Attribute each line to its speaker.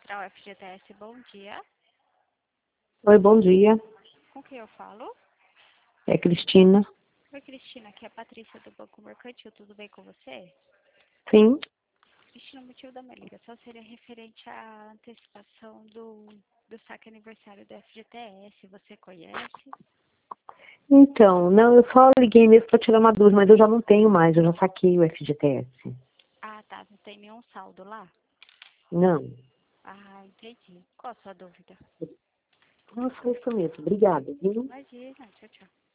Speaker 1: Central FGTS, bom dia.
Speaker 2: Oi, bom dia.
Speaker 1: Com quem eu falo?
Speaker 2: É Cristina.
Speaker 1: Oi, Cristina, aqui é a Patrícia do Banco Mercantil, tudo bem com você?
Speaker 2: Sim.
Speaker 1: Cristina, o motivo da minha ligação seria referente à antecipação do saque aniversário do FGTS, você conhece?
Speaker 2: Então, não, eu só liguei mesmo para tirar uma dúvida, mas eu já não tenho mais, eu já saquei o FGTS.
Speaker 1: Ah, tá, não tem nenhum saldo lá?
Speaker 2: Não.
Speaker 1: Ah, entendi. Qual a sua dúvida?
Speaker 2: Nossa, é isso mesmo. Obrigada, viu?
Speaker 1: Imagina, tchau, tchau.